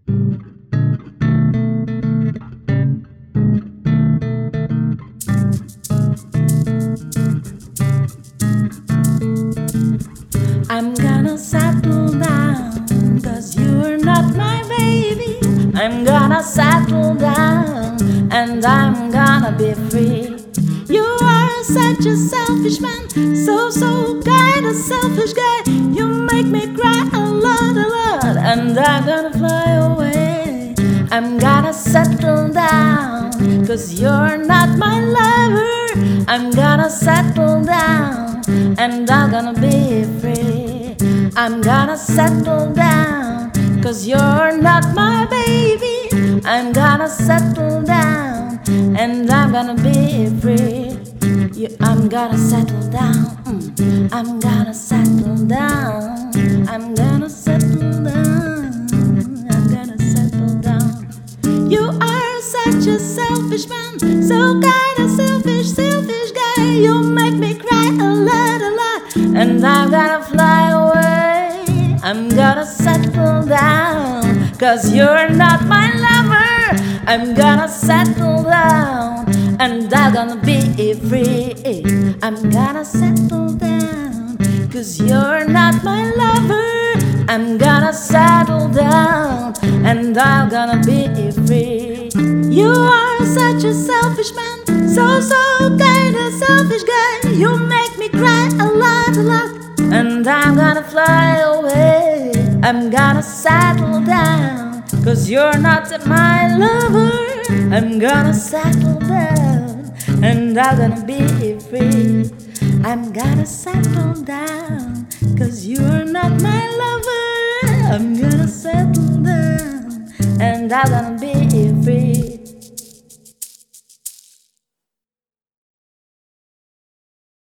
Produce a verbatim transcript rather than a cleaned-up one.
I'm gonna settle down, cause you're not my baby. I'm gonna settle down, and I'm gonna be free. You are such a selfish man, so, so kinda selfish guy. You make me cry a lot, a lot, and I'm gonna fly away. I'm gonna settle down, cause you're not my lover. I'm gonna settle down, and I'm gonna be free. I'm gonna settle down, cause you're not my baby. I'm gonna settle down, and I'm gonna be free. You, I'm gonna settle down, mm. I'm gonna settle down. I'm gonna settle down. I'm gonna settle down. You are such a selfish man, so kinda selfish, selfish guy. You make me cry a lot, a lot, and I'm gonna fly away. I'm gonna settle down, cause you're not my lover. I'm gonna settle down, and I'm gonna be free. I'm gonna settle down, cause you're not my lover. I'm gonna settle down, and I'm gonna be free. You are such a selfish man, so, so kinda selfish guy. You make me cry a lot, a lot, and I'm gonna fly away. I'm gonna settle down, cause you're not my lover. I'm gonna settle down, and I'm gonna be free. I'm gonna settle down, cause you're not my lover. I'm gonna settle down, and I'm gonna be